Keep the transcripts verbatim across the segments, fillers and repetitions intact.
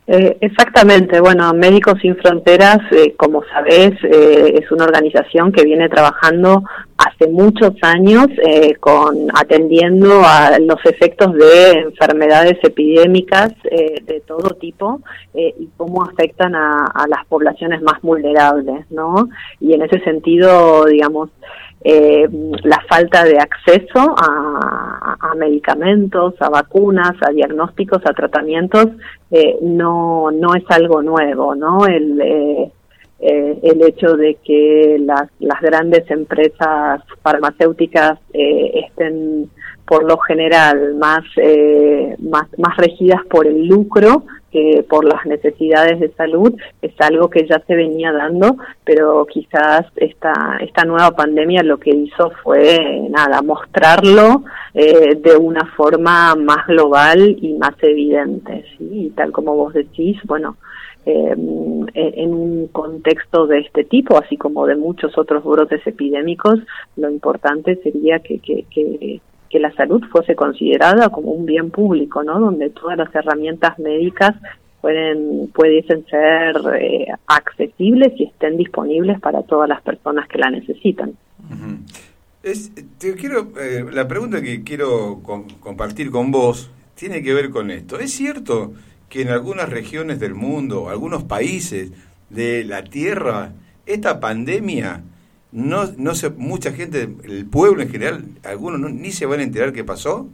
Eh, exactamente, bueno, Médicos Sin Fronteras, eh, como sabés, eh, es una organización que viene trabajando hace muchos años eh, con atendiendo a los efectos de enfermedades epidémicas eh, de todo tipo eh, y cómo afectan a, a las poblaciones más vulnerables, ¿no? Y en ese sentido, digamos, Eh, la falta de acceso a, a medicamentos, a vacunas, a diagnósticos, a tratamientos, eh, no no es algo nuevo, ¿no? El, eh, eh, el hecho de que las, las grandes empresas farmacéuticas eh, estén por lo general más, eh, más, más regidas por el lucro que por las necesidades de salud, es algo que ya se venía dando, pero quizás esta, esta nueva pandemia lo que hizo fue, nada, mostrarlo eh, de una forma más global y más evidente, ¿sí? Y tal como vos decís, bueno, eh, en un contexto de este tipo, así como de muchos otros brotes epidémicos, lo importante sería que, que, que que la salud fuese considerada como un bien público, ¿no? Donde todas las herramientas médicas pueden pudiesen ser eh, accesibles y estén disponibles para todas las personas que la necesitan. Uh-huh. Es, te quiero eh, la pregunta que quiero com- compartir con vos tiene que ver con esto. ¿Es cierto que en algunas regiones del mundo, algunos países de la Tierra, esta pandemia No, no sé, mucha gente, el pueblo en general, algunos no, ni se van a enterar qué pasó?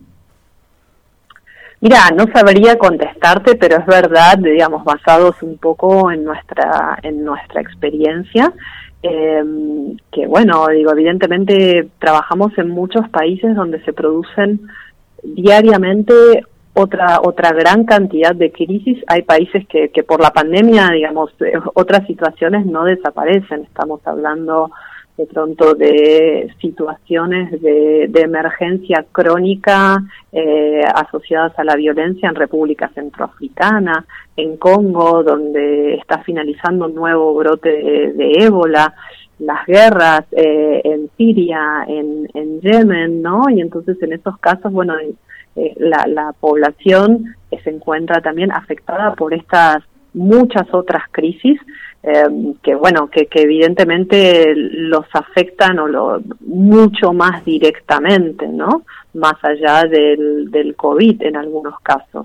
Mira, no sabría contestarte, pero es verdad, digamos, basados un poco en nuestra en nuestra experiencia, eh, que bueno, digo, evidentemente trabajamos en muchos países donde se producen diariamente otra otra gran cantidad de crisis. Hay países que, que por la pandemia, digamos, eh, otras situaciones no desaparecen. Estamos hablando de pronto de situaciones de, de emergencia crónica eh, asociadas a la violencia en República Centroafricana, en Congo, donde está finalizando un nuevo brote de, de ébola, las guerras eh, en Siria, en, en Yemen, ¿no? Y entonces en esos casos, bueno, eh, la, la población se encuentra también afectada por estas muchas otras crisis, Eh, que bueno, que, que evidentemente los afectan o lo, mucho más directamente, ¿no? Más allá del, del COVID en algunos casos.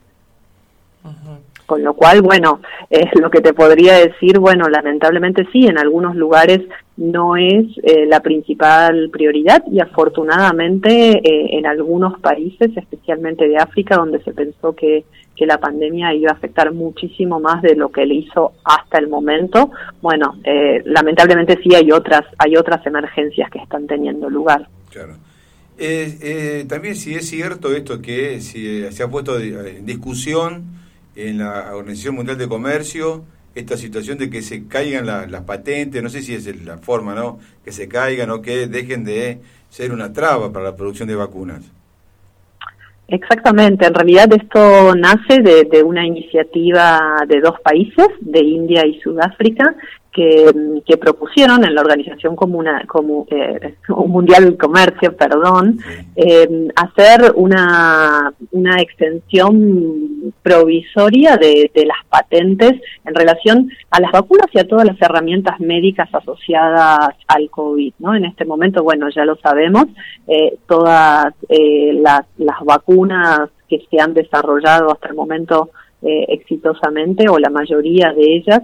Uh-huh. Con lo cual, bueno, es lo que te podría decir, bueno, lamentablemente sí, en algunos lugares no es eh, la principal prioridad y afortunadamente eh, en algunos países, especialmente de África, donde se pensó que que la pandemia iba a afectar muchísimo más de lo que le hizo hasta el momento. Bueno, eh, lamentablemente sí hay otras hay otras emergencias que están teniendo lugar. Claro. Eh, eh, también si es cierto esto que si, se ha puesto en discusión en la Organización Mundial de Comercio esta situación de que se caigan la, las patentes, no sé si es la forma, ¿no? Que se caigan o que dejen de ser una traba para la producción de vacunas. Exactamente, en realidad esto nace de, de una iniciativa de dos países, de India y Sudáfrica, que, que propusieron en la Organización Comuna, Comu, eh, Mundial del Comercio, perdón, eh, hacer una, una extensión provisoria de, de las patentes en relación a las vacunas y a todas las herramientas médicas asociadas al COVID, ¿no? En este momento, bueno, ya lo sabemos, eh, todas eh, las, las vacunas que se han desarrollado hasta el momento eh, exitosamente, o la mayoría de ellas,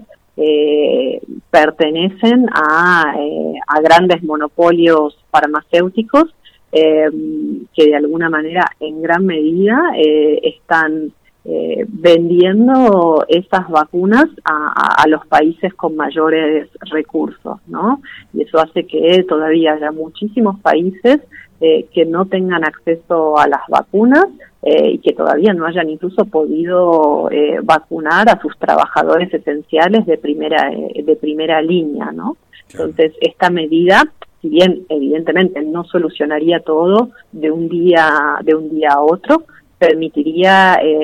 Eh, pertenecen a, eh, a grandes monopolios farmacéuticos eh, que de alguna manera en gran medida eh, están eh, vendiendo esas vacunas a, a, a los países con mayores recursos, ¿no? Y eso hace que todavía haya muchísimos países eh, que no tengan acceso a las vacunas Eh, y que todavía no hayan incluso podido eh, vacunar a sus trabajadores esenciales de primera eh, de primera línea, ¿no? Entonces, esta medida, si bien evidentemente no solucionaría todo de un día de un día a otro, permitiría eh,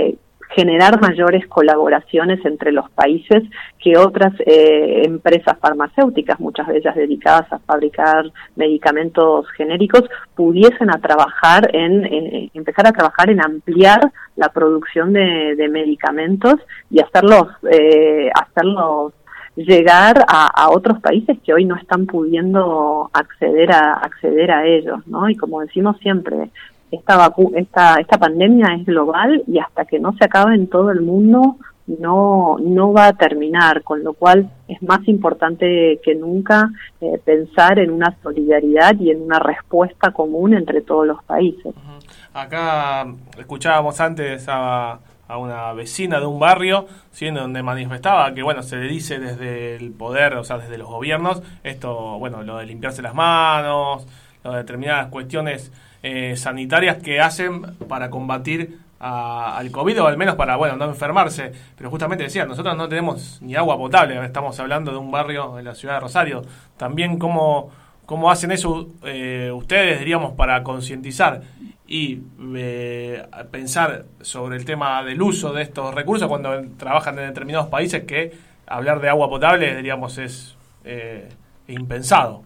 generar mayores colaboraciones entre los países, que otras eh, empresas farmacéuticas, muchas de ellas dedicadas a fabricar medicamentos genéricos, pudiesen a trabajar en, en empezar a trabajar en ampliar la producción de, de medicamentos y hacerlos eh, hacerlos llegar a, a otros países que hoy no están pudiendo acceder a acceder a ellos, ¿no? Y como decimos siempre, esta vacu esta esta pandemia es global y hasta que no se acabe en todo el mundo no no va a terminar, con lo cual es más importante que nunca eh, pensar en una solidaridad y en una respuesta común entre todos los países. Acá escuchábamos antes a a una vecina de un barrio, ¿sí?, donde manifestaba que, bueno, se le dice desde el poder, o sea, desde los gobiernos, esto, bueno, lo de limpiarse las manos, lo de determinadas cuestiones eh, sanitarias que hacen para combatir a, al COVID, o al menos para, bueno, no enfermarse. Pero justamente decía, nosotros no tenemos ni agua potable, estamos hablando de un barrio en la ciudad de Rosario. También, ¿cómo, cómo hacen eso eh, ustedes, diríamos, para concientizar y eh, pensar sobre el tema del uso de estos recursos cuando trabajan en determinados países, que hablar de agua potable, diríamos, es eh, impensado?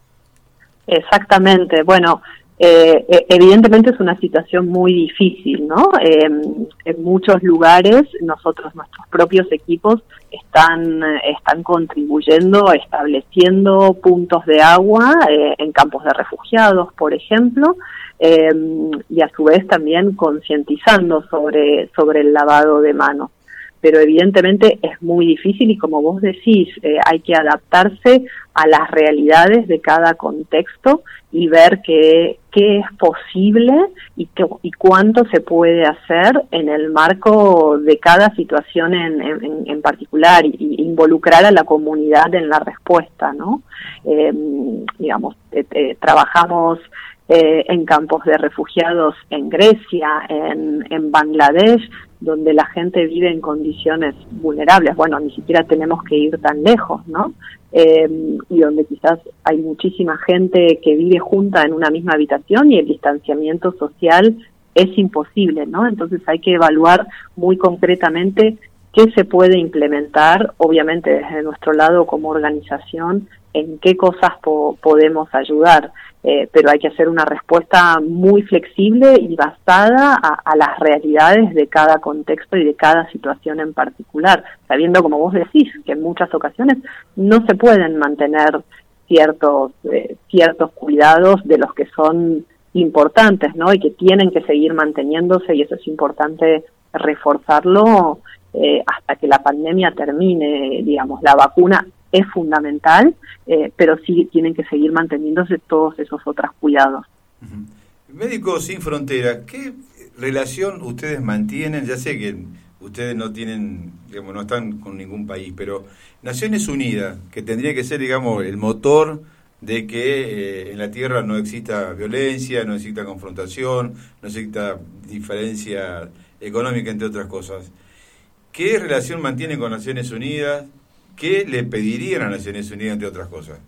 Exactamente. Bueno, eh, evidentemente es una situación muy difícil, ¿no? Eh, en muchos lugares nosotros, nuestros propios equipos están están contribuyendo, estableciendo puntos de agua eh, en campos de refugiados, por ejemplo, eh, y a su vez también concientizando sobre sobre el lavado de manos. Pero evidentemente es muy difícil y, como vos decís, eh, hay que adaptarse a las realidades de cada contexto y ver qué, qué es posible y, qué, y cuánto se puede hacer en el marco de cada situación en, en, en particular, y, y involucrar a la comunidad en la respuesta, ¿no? Eh, digamos, eh, eh, trabajamos eh, en campos de refugiados en Grecia, en, en Bangladesh, donde la gente vive en condiciones vulnerables. Bueno, ni siquiera tenemos que ir tan lejos, ¿no? Eh, y donde quizás hay muchísima gente que vive junta en una misma habitación y el distanciamiento social es imposible, ¿no? Entonces hay que evaluar muy concretamente qué se puede implementar, obviamente desde nuestro lado como organización, en qué cosas po- podemos ayudar. Eh, pero hay que hacer una respuesta muy flexible y basada a, a las realidades de cada contexto y de cada situación en particular, sabiendo, como vos decís, que en muchas ocasiones no se pueden mantener ciertos eh, ciertos cuidados de los que son importantes, ¿no? Y que tienen que seguir manteniéndose, y eso es importante reforzarlo eh, hasta que la pandemia termine. Digamos, la vacuna es fundamental, eh, pero sí tienen que seguir manteniéndose todos esos otros cuidados. Uh-huh. Médicos Sin Fronteras, ¿qué relación ustedes mantienen? Ya sé que ustedes no tienen, digamos, no están con ningún país, pero Naciones Unidas, que tendría que ser, digamos, el motor de que eh, en la Tierra no exista violencia, no exista confrontación, no exista diferencia económica, entre otras cosas. ¿Qué relación mantienen con Naciones Unidas? ¿Qué le pedirían a Naciones Unidas, entre otras cosas?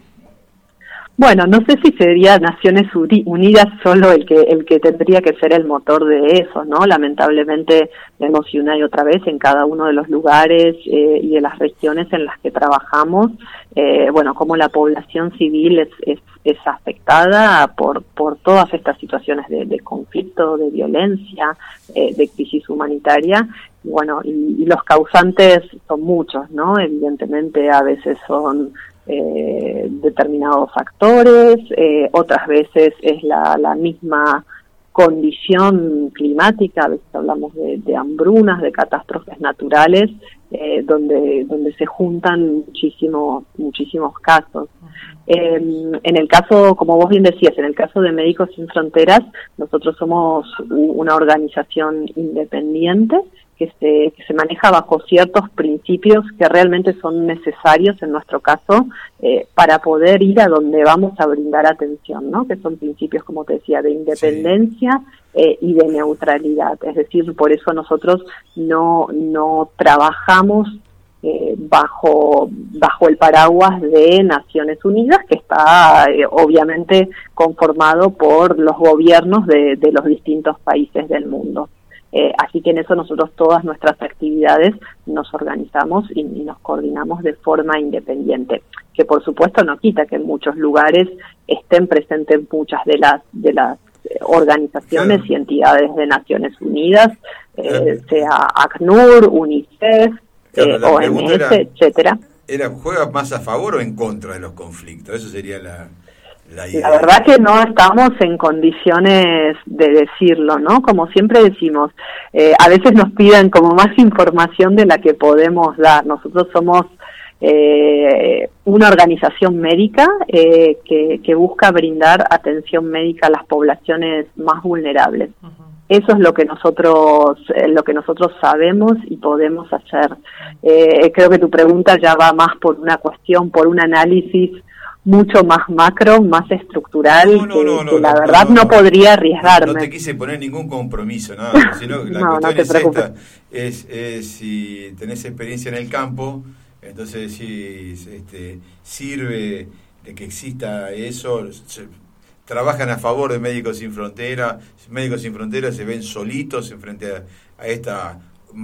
Bueno, no sé si sería Naciones Unidas solo el que el que tendría que ser el motor de eso, ¿no? Lamentablemente vemos y una y otra vez en cada uno de los lugares eh, y de las regiones en las que trabajamos, eh, bueno, cómo la población civil es, es, es afectada por por todas estas situaciones de, de conflicto, de violencia, eh, de crisis humanitaria. Bueno, y, y los causantes son muchos, ¿no? Evidentemente a veces son eh, determinados factores, eh, otras veces es la, la misma condición climática, a veces hablamos de, de hambrunas, de catástrofes naturales, eh, donde donde se juntan muchísimos muchísimos casos. Eh, en el caso, como vos bien decías, en el caso de Médicos Sin Fronteras, nosotros somos una organización independiente que se, que se maneja bajo ciertos principios que realmente son necesarios en nuestro caso eh, para poder ir a donde vamos a brindar atención, ¿no? Que son principios, como te decía, de independencia sí. eh, y de neutralidad. Es decir, por eso nosotros no no trabajamos eh, bajo bajo el paraguas de Naciones Unidas, que está eh, obviamente conformado por los gobiernos de, de los distintos países del mundo. Eh, así que en eso nosotros todas nuestras actividades nos organizamos y, y nos coordinamos de forma independiente, que por supuesto no quita que en muchos lugares estén presentes muchas de las de las organizaciones claro. y entidades de Naciones Unidas, eh, sea ACNUR, UNICEF, claro, eh, O M S, era, etcétera. Era, ¿juega más a favor o en contra de los conflictos? Eso sería la, la idea. La verdad que no estamos en condiciones de decirlo, ¿no? Como siempre decimos, eh, a veces nos piden como más información de la que podemos dar. Nosotros somos Eh, una organización médica eh, que, que busca brindar atención médica a las poblaciones más vulnerables. Uh-huh. Eso es lo que nosotros eh, lo que nosotros sabemos y podemos hacer. Eh, creo que tu pregunta ya va más por una cuestión, por un análisis mucho más macro, más estructural, no, no, que, no, no, que la no, verdad no, no, no podría arriesgarme. No te quise poner ningún compromiso, nada, sino la no, cuestión no es esta, es, es si tenés experiencia en el campo. Entonces, si este, sirve de que exista eso, se, trabajan a favor de Médicos Sin Fronteras, Médicos Sin Fronteras se ven solitos en frente a, a esta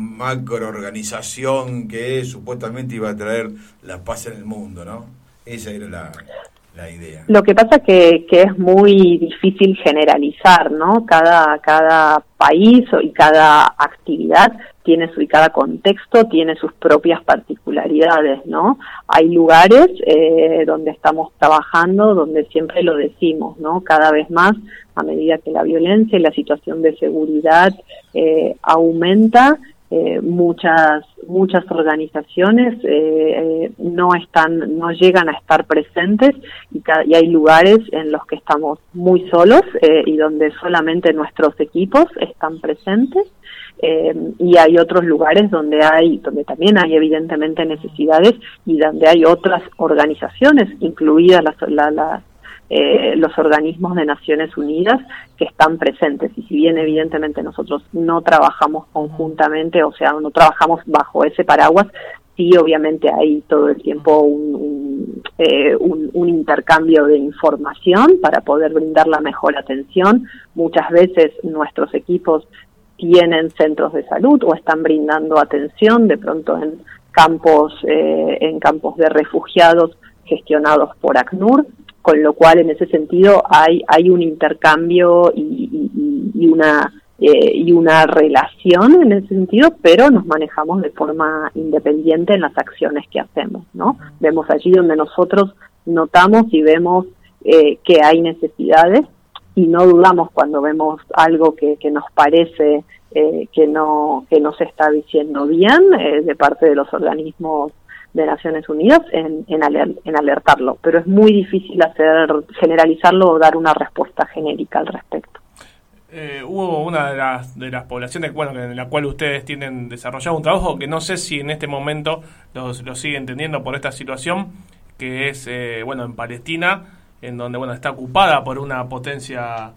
macroorganización que supuestamente iba a traer la paz en el mundo, ¿no? Esa era la, la idea. Lo que pasa que, que es muy difícil generalizar, ¿no? Cada, cada país y cada actividad tiene su, y cada contexto tiene sus propias particularidades, ¿no? Hay lugares eh, donde estamos trabajando, donde siempre lo decimos, ¿no? Cada vez más, a medida que la violencia y la situación de seguridad eh, aumenta, eh, muchas muchas organizaciones eh, eh, no están, no llegan a estar presentes y, ca- y hay lugares en los que estamos muy solos eh, y donde solamente nuestros equipos están presentes. Eh, y hay otros lugares donde hay, donde también hay evidentemente necesidades y donde hay otras organizaciones, incluidas las, la, la, eh, los organismos de Naciones Unidas, que están presentes. Y si bien evidentemente nosotros no trabajamos conjuntamente, o sea, no trabajamos bajo ese paraguas, sí obviamente hay todo el tiempo un, un, eh, un, un intercambio de información para poder brindar la mejor atención. Muchas veces nuestros equipos tienen centros de salud o están brindando atención de pronto en campos eh, en campos de refugiados gestionados por ACNUR, con lo cual en ese sentido hay hay un intercambio y, y, y una eh, y una relación en ese sentido, pero nos manejamos de forma independiente en las acciones que hacemos, ¿no? Vemos allí donde nosotros notamos y vemos eh, que hay necesidades, y no dudamos cuando vemos algo que, que nos parece eh, que no que no se está diciendo bien eh, de parte de los organismos de Naciones Unidas en, en, aler, en alertarlo, pero es muy difícil hacer generalizarlo o dar una respuesta genérica al respecto. Eh, hubo una de las, de las poblaciones, bueno, en la cual ustedes tienen desarrollado un trabajo que no sé si en este momento los, lo siguen teniendo por esta situación, que es, eh, bueno, en Palestina, en donde, bueno, está ocupada por una potencia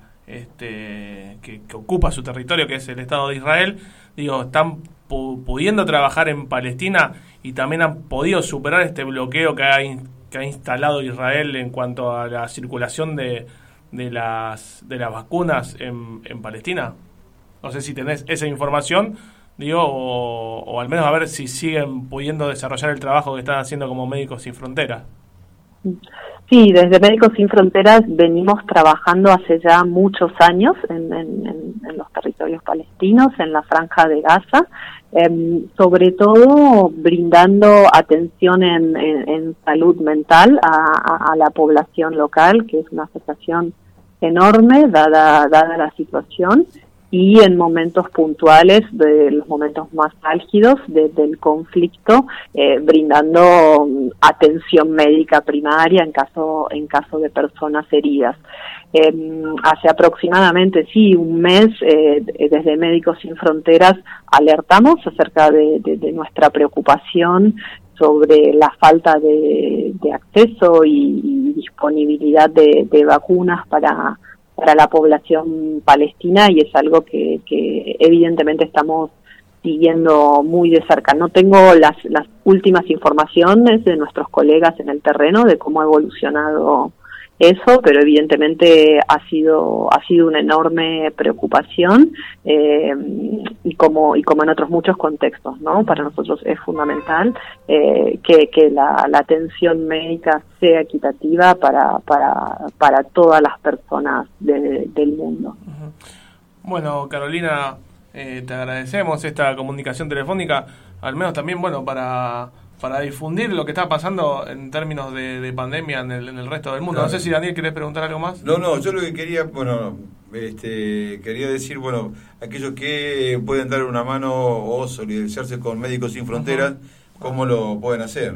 este, que, que ocupa su territorio, que es el Estado de Israel. Digo, están pu- pudiendo trabajar en Palestina y también han podido superar este bloqueo que ha, in- que ha instalado Israel en cuanto a la circulación de, de las de las vacunas en, en Palestina. No sé si tenés esa información, digo, o, o al menos a ver si siguen pudiendo desarrollar el trabajo que están haciendo como Médicos Sin Fronteras. Sí, desde Médicos Sin Fronteras venimos trabajando hace ya muchos años en, en, en los territorios palestinos, en la Franja de Gaza, eh, sobre todo brindando atención en, en, en salud mental a, a, a la población local, que es una afectación enorme dada, dada la situación, y en momentos puntuales, de los momentos más álgidos de, del conflicto, eh, brindando atención médica primaria en caso en caso de personas heridas. Eh, hace aproximadamente, sí, un mes, eh, desde Médicos Sin Fronteras alertamos acerca de, de, de nuestra preocupación sobre la falta de, de acceso y, y disponibilidad de, de vacunas para para la población palestina, y es algo que, que evidentemente estamos siguiendo muy de cerca. No tengo las, las últimas informaciones de nuestros colegas en el terreno de cómo ha evolucionado eso, pero evidentemente ha sido ha sido una enorme preocupación eh, y como y como en otros muchos contextos, ¿no? Para nosotros es fundamental eh, que, que la, la atención médica sea equitativa para para para todas las personas de, del mundo. Bueno, Carolina, eh, te agradecemos esta comunicación telefónica, al menos también, bueno, para para difundir lo que está pasando en términos de, de pandemia en el, en el resto del mundo. Claro. No sé si Daniel querés preguntar algo más. No, no, yo lo que quería, bueno, este, quería decir, bueno, aquellos que pueden dar una mano o solidarizarse con Médicos Sin Fronteras, uh-huh. ¿cómo lo pueden hacer?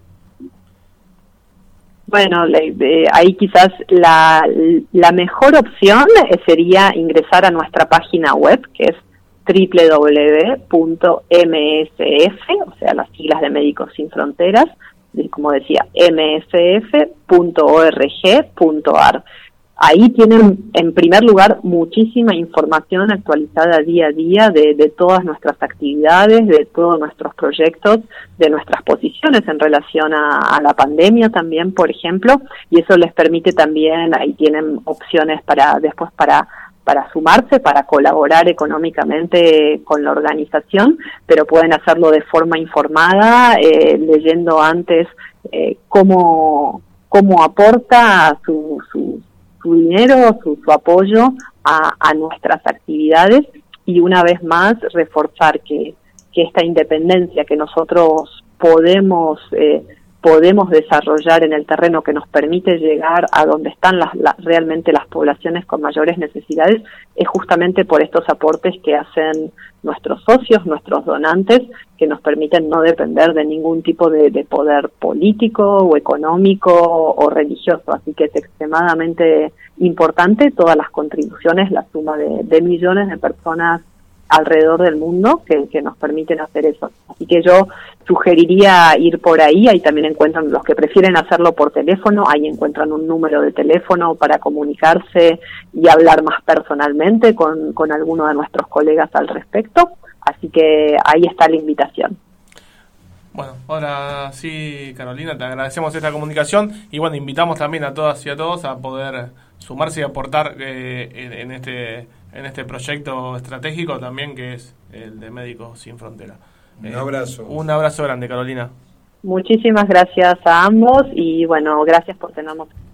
Bueno, le, eh, ahí quizás la, la mejor opción sería ingresar a nuestra página web, que es doble u doble u doble u punto eme ese efe, o sea, las siglas de Médicos Sin Fronteras, como decía, eme ese efe punto org punto ar. Ahí tienen, en primer lugar, muchísima información actualizada día a día de, de todas nuestras actividades, de todos nuestros proyectos, de nuestras posiciones en relación a, a la pandemia también, por ejemplo, y eso les permite también, ahí tienen opciones para después para para sumarse, para colaborar económicamente con la organización, pero pueden hacerlo de forma informada, eh, leyendo antes eh, cómo, cómo aporta su, su, su dinero, su, su apoyo a, a nuestras actividades, y una vez más reforzar que, que esta independencia que nosotros podemos eh, podemos desarrollar en el terreno, que nos permite llegar a donde están las, las, realmente las poblaciones con mayores necesidades, es justamente por estos aportes que hacen nuestros socios, nuestros donantes, que nos permiten no depender de ningún tipo de, de poder político o económico o religioso. Así que es extremadamente importante todas las contribuciones, la suma de, de millones de personas alrededor del mundo que, que nos permiten hacer eso. Así que yo sugeriría ir por ahí. Ahí también encuentran, los que prefieren hacerlo por teléfono, ahí encuentran un número de teléfono para comunicarse y hablar más personalmente con, con alguno de nuestros colegas al respecto. Así que ahí está la invitación. Bueno, ahora sí, Carolina, te agradecemos esta comunicación y bueno, invitamos también a todas y a todos a poder sumarse y aportar eh, en, en este en este proyecto estratégico también, que es el de Médicos Sin Fronteras. Un eh, abrazo. Un abrazo grande, Carolina. Muchísimas gracias a ambos y bueno, gracias por tenernos.